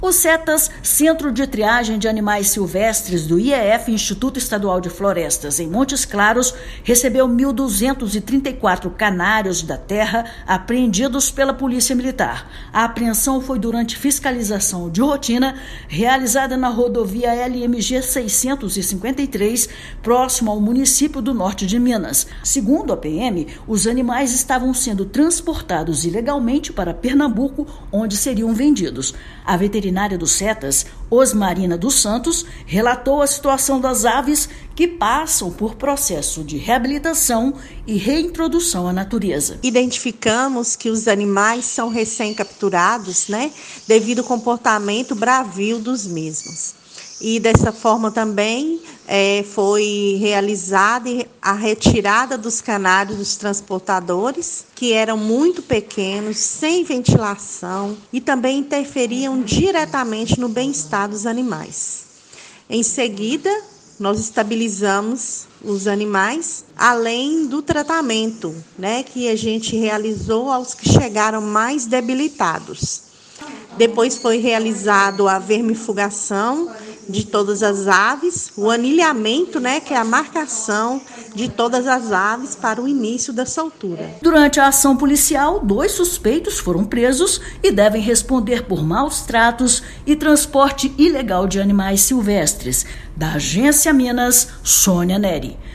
O CETAS, Centro de Triagem de Animais Silvestres do IEF, Instituto Estadual de Florestas, em Montes Claros, recebeu 1.234 canários da terra apreendidos pela Polícia Militar. A apreensão foi durante fiscalização de rotina realizada na rodovia LMG 653, próximo ao município do norte de Minas. Segundo a PM, os animais estavam sendo transportados ilegalmente para Pernambuco, onde seriam vendidos. A veterinária do CETAS, Osmarina dos Santos, relatou a situação das aves que passam por processo de reabilitação e reintrodução à natureza. Identificamos que os animais são recém-capturados, devido ao comportamento bravio dos mesmos. E dessa forma também foi realizada a retirada dos canários dos transportadores, que eram muito pequenos, sem ventilação e também interferiam diretamente no bem-estar dos animais. Em seguida, nós estabilizamos os animais, além do tratamento, que a gente realizou aos que chegaram mais debilitados. Depois foi realizado a vermifugação de todas as aves, o anilhamento, que é a marcação de todas as aves para o início da soltura. Durante a ação policial, 2 suspeitos foram presos e devem responder por maus tratos e transporte ilegal de animais silvestres. Da Agência Minas, Sônia Neri.